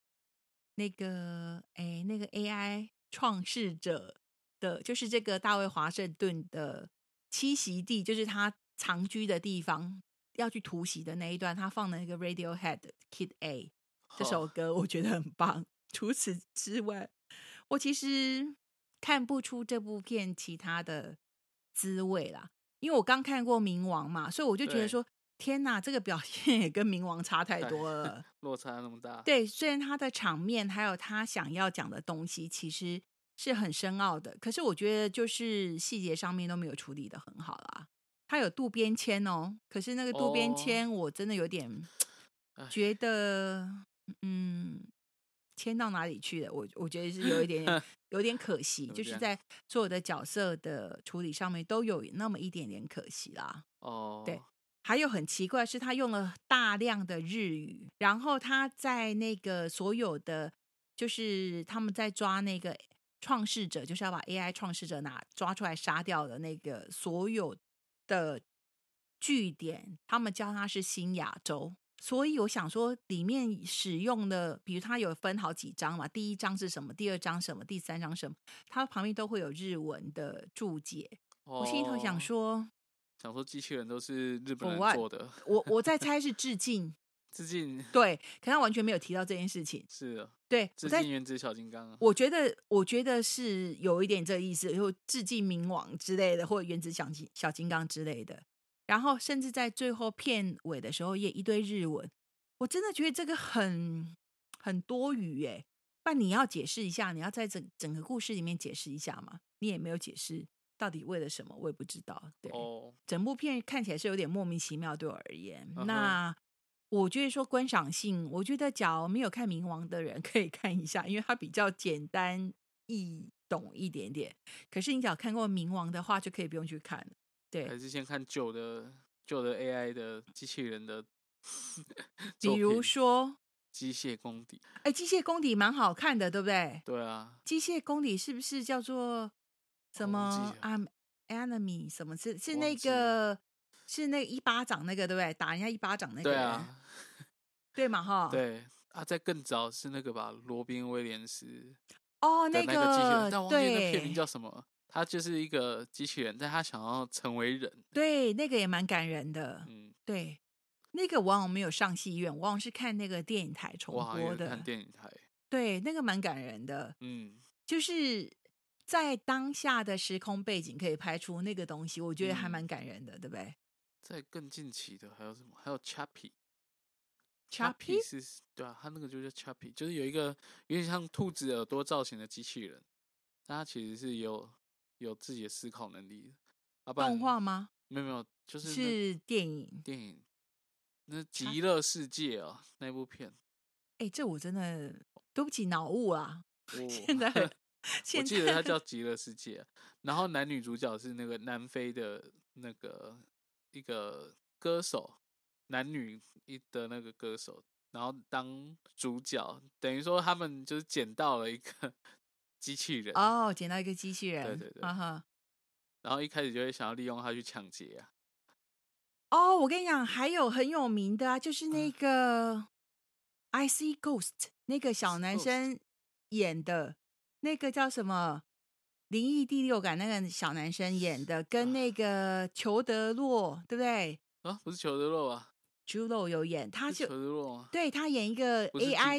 AI 创世者的，就是这个大卫华盛顿的栖息地，就是他藏居的地方，要去突袭的那一段，他放的那个 Radiohead Kid A 这首歌，我觉得很棒。除此之外，我其实看不出这部片其他的滋味啦，因为我刚看过冥王嘛，所以我就觉得说，天哪，这个表现也跟冥王差太多了， 落差那么大。 对，虽然他的场面还有他想要讲的东西其实是很深奥的，可是我觉得就是细节上面都没有处理的很好啦。他有渡边谦可是那个渡边谦我真的有点觉得，迁到哪里去了？我觉得是有点可惜，就是在所有的角色的处理上面都有那么一点点可惜啦。对。还有很奇怪是他用了大量的日语，然后他在那个所有的就是他们在抓那个创世者，就是要把 AI 创世者抓出来杀掉的那个所有的据点，他们叫它是新亚洲。所以我想说，里面使用的，比如它有分好几章嘛，第一章是什么，第二章什么，第三章什么，它旁边都会有日文的注解。我心里头想说机器人都是日本人做的， 我在猜是致敬，对，可他完全没有提到这件事情， 是啊， 对， 致敬原子小金刚啊。 我觉得是有一点这个意思，就致敬冥王之类的，或者原子小金刚之类的。然后甚至在最后片尾的时候也一堆日文，我真的觉得这个很多余耶。不然你要解释一下，你要在整个故事里面解释一下嘛，你也没有解释到底为了什么，我也不知道。对，整部片看起来是有点莫名其妙，对我而言。那我觉得说观赏性，我觉得假如没有看冥王的人可以看一下，因为它比较简单易懂一点点。可是你只要看过冥王的话，就可以不用去看了。对， 还是先看旧的 AI 的机器人的比如说机械公敌。 机械公敌蛮好看的，对不对？ 对啊， 机械公敌是不是叫做什么enemy 什么？是那个是那一巴掌那个对不对？打人家一巴掌那个人，对啊，对嘛哈？ 对啊，在更早是那个吧，罗宾威廉斯那个机器人，但忘记那片名叫什么。他就是一个机器人，但他想要成为人。 对，那个也蛮感人的。对，那个我好像没有上戏院，我好像是看那个电影台重播的。 看电影台。 对，那个蛮感人的。就是在当下的时空背景可以拍出那个东西，我觉得还蛮感人的，对不对？ 在更近期的还有什么？还有 Chappie 是，对啊，他那个就叫 Chappie，就是有一个有点像兔子耳朵造型的机器人，但他其实是有自己的思考能力的。 动画吗？ 没有，就是电影。 那极乐世界哦，那部片。 这我真的对不起脑雾啊。现在我记得它叫极乐世界，然后男女主角是那个南非的那个一个歌手，男女的那个歌手，然后当主角，等于说他们就是捡到了一个机器人。 捡到一个机器人。 对，然后一开始就会想要利用它去抢劫啊。 我跟你讲，还有很有名的啊，就是那个I See Ghost 那个小男生演的，那个叫什么灵异第六感那个小男生演的，跟那个裘德洛，对不对？ 不是裘德洛啊 ，Jude Law 有演，他就裘德洛吗？ 对，他演一个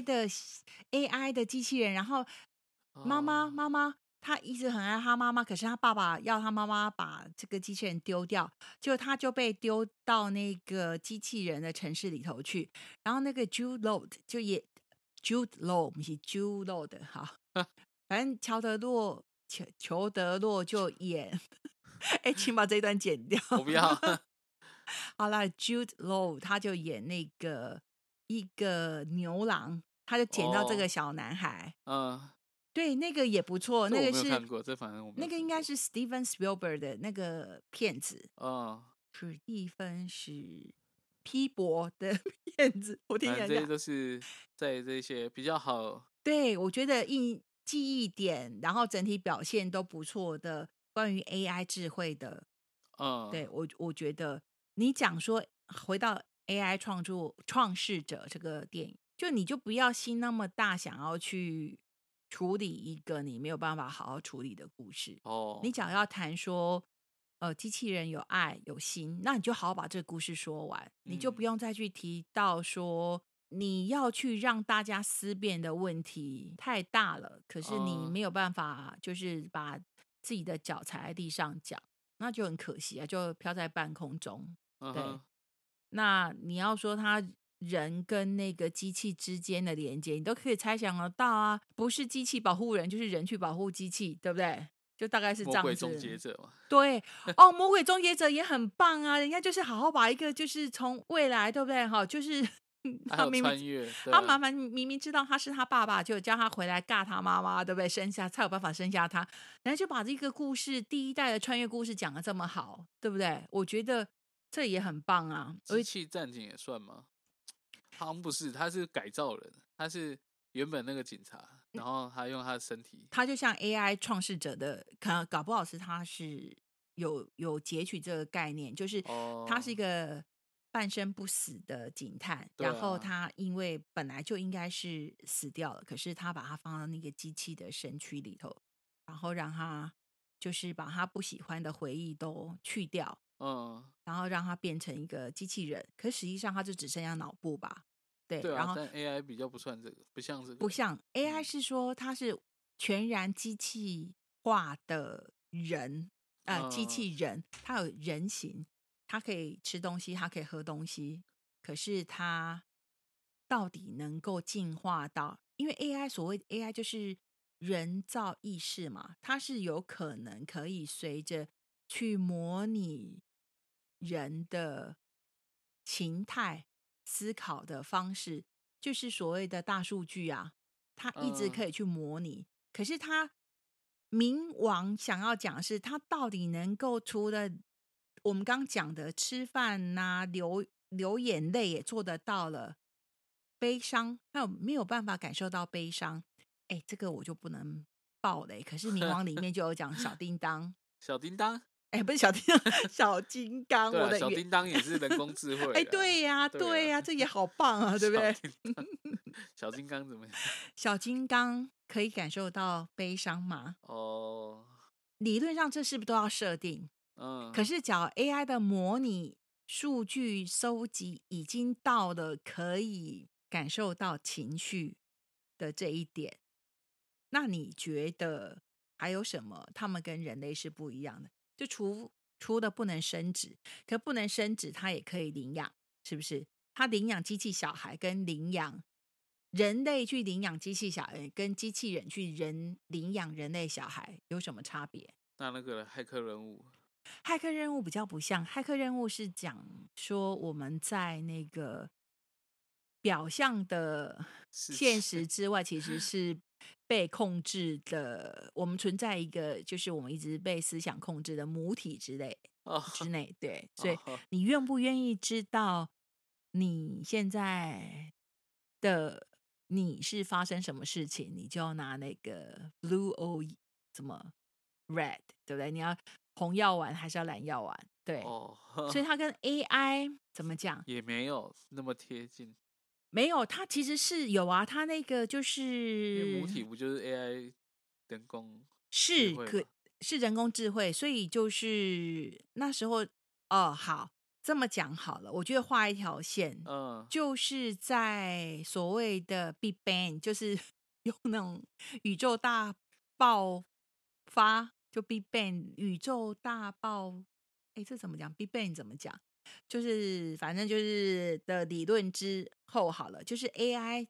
AI 的机器人，然后妈妈他一直很爱他妈妈，可是他爸爸要他妈妈把这个机器人丢掉，结果他就被丢到那个机器人的城市里头去。然后那个 Jude Law 就也 Jude Law 不是 Jude Law 的，好，反正裘德洛就演，请把这一段剪掉。 我不要。 好啦 Jude Law 他就演那个一个牛郎，他就捡到这个小男孩。对，那个也不错。那个是看过，这反正我没有看过。 那个应该是 Steven Spielberg 的那个片子。史蒂芬史皮博的片子，我听起来这些都是在这些比较好。 对，我觉得记忆点，然后整体表现都不错的关于 AI 智慧的。对，我觉得你讲说回到 AI 创世者这个电影，就你就不要心那么大，想要去处理一个你没有办法好好处理的故事。你只要谈说机器人有爱有心，那你就好好把这个故事说完，你就不用再去提到说你要去让大家思辨的问题太大了，可是你没有办法就是把自己的脚踩在地上讲，那就很可惜啊，就飘在半空中。对，那你要说他人跟那个机器之间的连接，你都可以猜想得到啊，不是机器保护人，就是人去保护机器，对不对？就大概是这样子。 魔鬼终结者嘛。 对，魔鬼终结者也很棒啊，人家就是好好把一个就是从未来，对不对？就是他明明穿越， 他明明知道他是他爸爸，就叫他回来尬他妈妈，对不对？才有办法生下他，然后就把这个故事第一代的穿越故事讲得这么好，对不对？我觉得这也很棒啊。 机器战警也算吗？好像不是，他是改造人，他是原本那个警察，然后他用他的身体， 他就像 AI 创世者的，搞不好是他是有截取这个概念，就是他是一个半生不死的警探，然后他因为本来就应该是死掉了，可是他把他放到那个机器的身躯里头，然后让他就是把他不喜欢的回忆都去掉，然后让他变成一个机器人，可实际上他就只剩下脑部吧。对，然后但 AI 比较不算这个，不像这个， 不像 AI 是说它是全然机器化的人，机器人，它有人形，它可以吃东西，它可以喝东西，可是它到底能够进化到，因为 AI 所谓 AI 就是人造意识嘛，它是有可能可以随着去模拟人的形态思考的方式，就是所谓的大数据啊，它一直可以去模拟。可是它冥王想要讲的是，它到底能够除了我们刚讲的吃饭呐、流眼泪也做得到了，悲伤还有没有办法感受到悲伤？这个我就不能爆雷。可是冥王里面就有讲小叮当， 小叮当。 不是小叮当，小金刚。 对、小叮当也是人工智慧。 对呀，这也好棒啊，对不对？ 小金刚怎么样？ 小金刚可以感受到悲伤吗？理论上这是不是都要设定？可是假如 AI 的模拟数据收集已经到了可以感受到情绪的这一点，那你觉得还有什么他们跟人类是不一样的？就除了不能生殖，可不能生殖它也可以领养，是不是？它领养机器小孩跟领养人类去领养机器小孩，跟机器人去领养人类小孩有什么差别？ 那个骇客任务骇客任务比较不像，骇客任务是讲说我们在那个表象的现实之外，其实是被控制的。我们存在一个，就是我们一直被思想控制的母体之内。对，所以你愿不愿意知道你现在的你是发生什么事情，你就要拿那个 blue or 什么 red， 对不对？你要红药丸还是要蓝药丸？对，所以它跟 AI 怎么讲也没有那么贴近。 没有，它其实是有啊，它那个就是因为母体不就是 AI 人工是人工智慧，所以就是那时候好这么讲好了，我觉得画一条线，就是在所谓的 Big Bang， 就是用那种宇宙大爆发，就 Big Bang 宇宙大爆，这怎么讲 ？Big Bang 怎么讲？就是反正就是的理论之后好了，就是 AI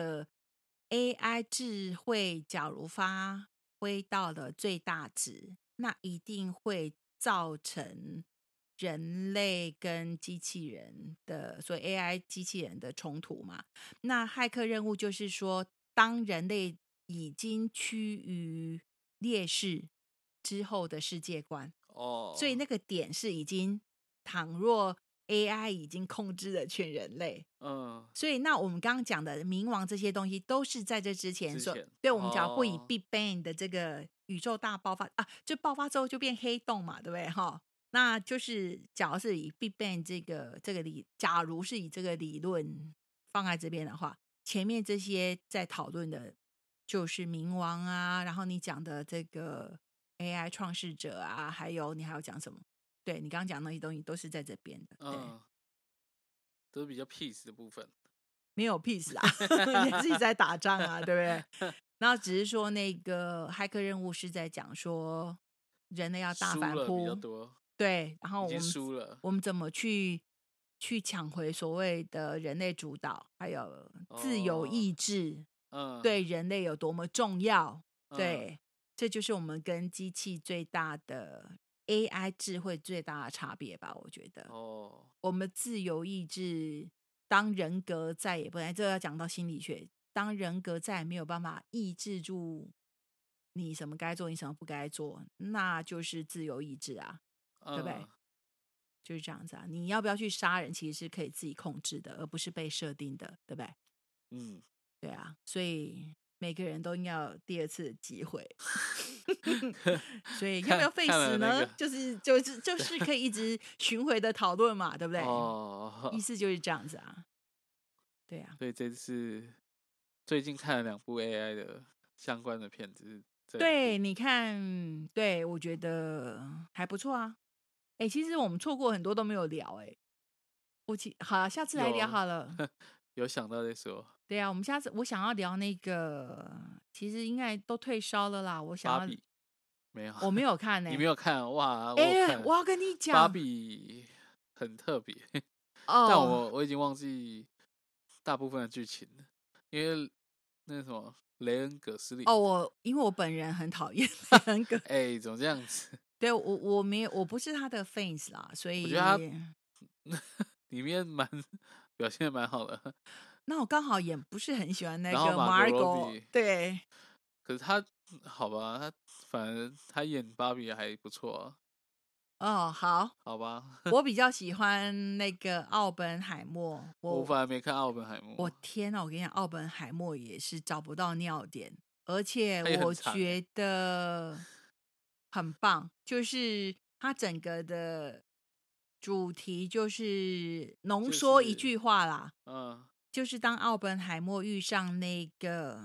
智慧，假如发挥到了最大值，那一定会造成人类跟机器人的，所以 AI 机器人的冲突嘛。那骇客任务就是说，当人类已经趋于劣势之后的世界观，所以那个点是已经，倘若 AI 已经控制了全人类，所以那我们刚刚讲的冥王这些东西都是在这之前，对，我们只要不以 Big Bang 的这个宇宙大爆发就爆发之后就变黑洞嘛，对不对哈？那就是假如是以 Big Bang 假如是以这个理论放在这边的话，前面这些在讨论的就是冥王啊，然后你讲的这个 AI 创世者啊，还有你还要讲什么？对，你刚刚讲那些东西都是在这边的，对， 都是比较 peace 的部分， 没有 peace 啊，也自己在打仗啊，对不对？然后只是说那个骇客任务是在讲说人类要大反扑比较多， 对，然后我们怎么去抢回所谓的人类主导，还有自由意志，对人类有多么重要？对，这就是我们跟机器最大的。AI 智慧最大的差别吧，我觉得。我们自由意志，当人格再也不能，这要讲到心理学，当人格再也没有办法抑制住你什么该做，你什么不该做，那就是自由意志啊，对不对？就是这样子啊。你要不要去杀人，其实是可以自己控制的，而不是被设定的，对不对？对啊，所以每个人都应该有第二次的机会。所以要不要废死呢？就是可以一直巡回的讨论嘛，对不对？意思就是这样子啊。对啊。 所以这次最近看了2部 AI 的相关的片子。 对，你看，对我觉得还不错啊。其实我们错过很多都没有聊好了，下次来聊好了。 有想到再说。 对啊，我想要聊那个，其实应该都退烧了啦。我想要没有， 我没有看你没有看哇？ 我要跟你讲， 芭比很特别，但我已经忘记大部分的剧情了，因为那个什么雷恩·葛斯林因为我本人很讨厌雷恩·葛， 怎么这样子？ 对我不是他的 fans 啦，所以我觉得他里面表现的蛮好的。 那我刚好也不是很喜欢那个 Margot， 对。 可是他好吧，他反正他演芭比还不错好吧。 我比较喜欢那个奥本海默。 我反而没看奥本海默。 我天哪，我跟你讲，奥本海默也是找不到尿点，而且我觉得很棒，就是他整个的主题就是浓缩一句话啦，就是当奥本海默遇上那个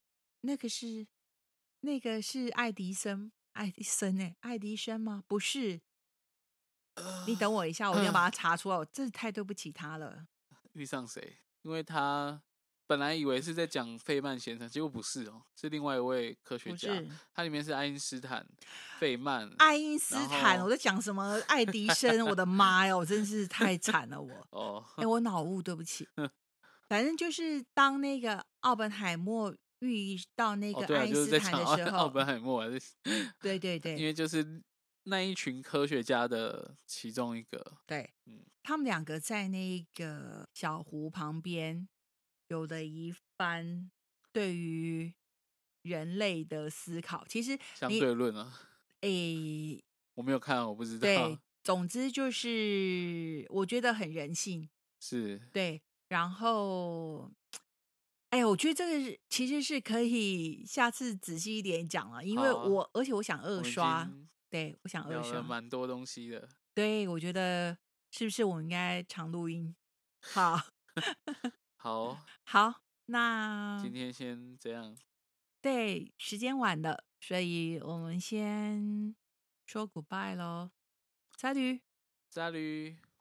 是爱迪生爱迪生吗？不是，你等我一下，我一定要把它查出来。我真是太对不起他了。 遇上谁？因为他本来以为是在讲费曼先生，结果不是是另外一位科学家。他里面是爱因斯坦、费曼、 爱因斯坦。我在讲什么？爱迪生？我的妈呀！我真是太惨了我脑雾，对不起。反正就是当那个奥本海默遇到那个爱因斯坦的时候， 奥本海默对， 因为就是那一群科学家的其中一个。 对，他们两个在那个小湖旁边有了一番对于人类的思考。其实相对论啊，我没有看，我不知道。 对，总之就是我觉得很人性。 是， 对，然后，哎呀，我觉得这个其实是可以下次仔细一点讲了，因为而且我想二刷，对，我想二刷， 聊了蛮多东西的。 对，我觉得是不是我们应该常录音？好， 好， 好，那今天先这样。 对，时间晚了，所以我们先说 goodbye 咯。Salut。 Salut。